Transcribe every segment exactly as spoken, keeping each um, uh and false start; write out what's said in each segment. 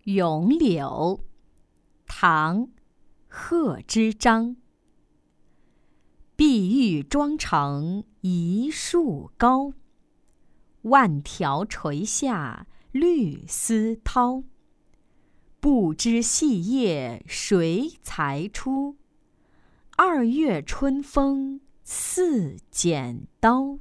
咏柳，唐·贺知章。碧玉妆成一树高，万条垂下绿丝绦。不知细叶谁裁出？二月春风似剪刀。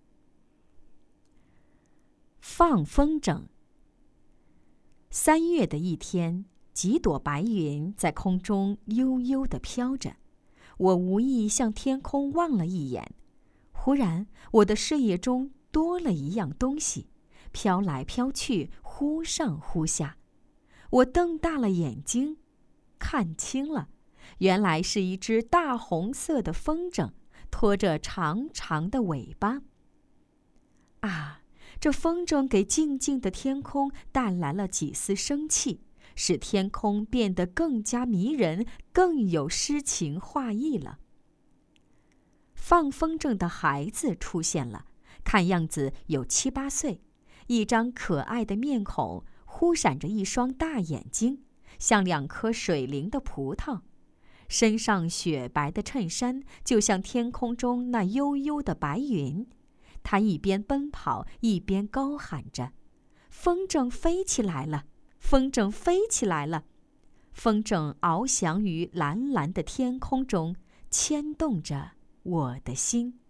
放风筝。三月的一天，几朵白云在空中悠悠地飘着。我无意向天空望了一眼，忽然我的视野中多了一样东西，飘来飘去，忽上忽下。我瞪大了眼睛，看清了，原来是一只大红色的风筝，拖着长长的尾巴。啊！这风筝给静静的天空带来了几丝生气，使天空变得更加迷人，更有诗情画意了。放风筝的孩子出现了，看样子有七八岁，一张可爱的面孔，忽闪着一双大眼睛，像两颗水灵的葡萄。身上雪白的衬衫，就像天空中那悠悠的白云。他一边奔跑，一边高喊着：“风筝飞起来了，风筝飞起来了！”风筝翱翔于蓝蓝的天空中，牵动着我的心。